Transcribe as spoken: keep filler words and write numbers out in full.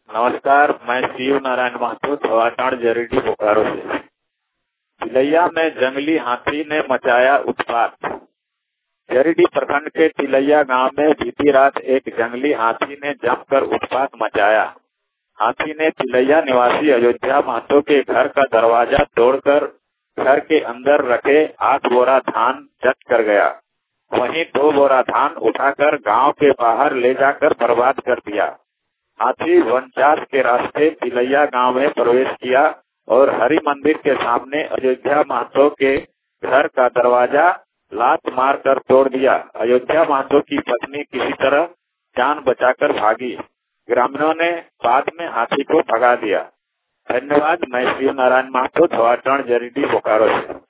नमस्कार, मैं शिव नारायण महतो धवाटाड़ जरीडी बोकारो से। तिलैया में जंगली हाथी ने मचाया उत्पात। जरीडी प्रखंड के तिलैया गांव में बीती रात एक जंगली हाथी ने जमकर उत्पात मचाया। हाथी ने तिलैया निवासी अयोध्या महतो के घर का दरवाजा तोड़कर घर के अंदर रखे आठ बोरा धान जब्त कर गया। वहीं दो बोरा धान उठाकर गांव के बाहर ले जाकर बर्बाद कर दिया। हाथी वनचास के रास्ते तिलैया गांव में प्रवेश किया और हरि मंदिर के सामने अयोध्या महतो के घर का दरवाजा लात मार कर तोड़ दिया। अयोध्या महतो की पत्नी किसी तरह जान बचाकर भागी। ग्रामीणों ने बाद में हाथी को भगा दिया। धन्यवाद। मैं शिव नारायण महतो धवाटाड़ जरीडी बोकारो से।